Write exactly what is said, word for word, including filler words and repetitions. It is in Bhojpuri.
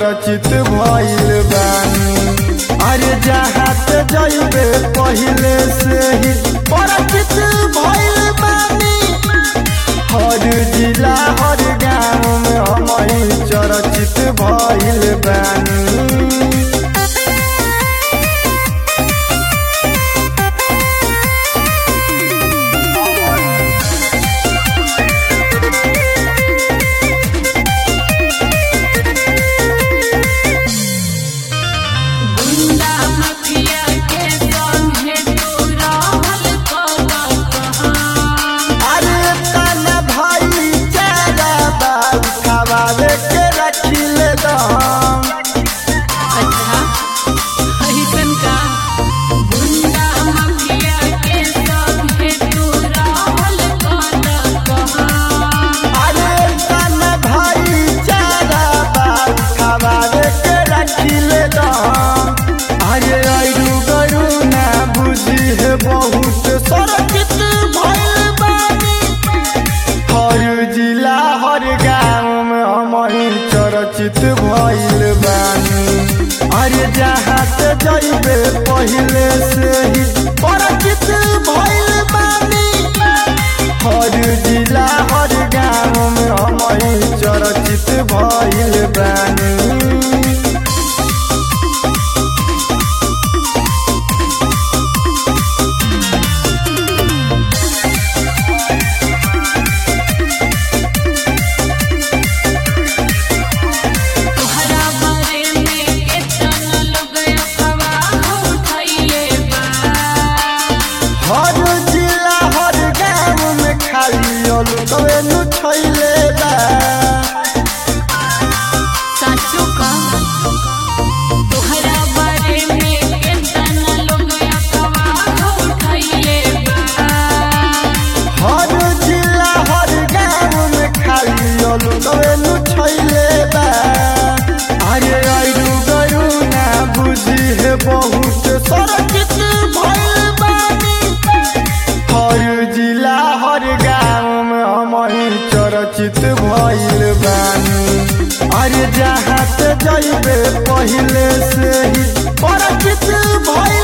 चर्चित भइल बानी। अरे जहाँ ते जइबे पहिले से ही परिचित भइल बानी। हर जिला हर गाँव में हम ही चर्चित भइल बानी। बहुत सुरक्षित भइल बानी। हर जिला हर गाँव में हम ही चर्चित भइल बानी। अरे जहाँ ते जइबे पहिले से ही परिचित भइल बानी। हर जिला हर गाँव में हम ही चर्चित भइल बानी। कवेनु छैले बा साचो का तोहरा बारे में केतना लोग अफवाह उठैले बा। हर जिला हर गाँव में खाली लोग कवेनु छैले बा। अरे आइरु गरु ना बुझी है बहुत सुरक्षित भइल बानी। हर जिला हर गाँव में हम ही चर्चित भइल बानी। अरे जहाँ ते जइबे पहिले से ही परिचित भइल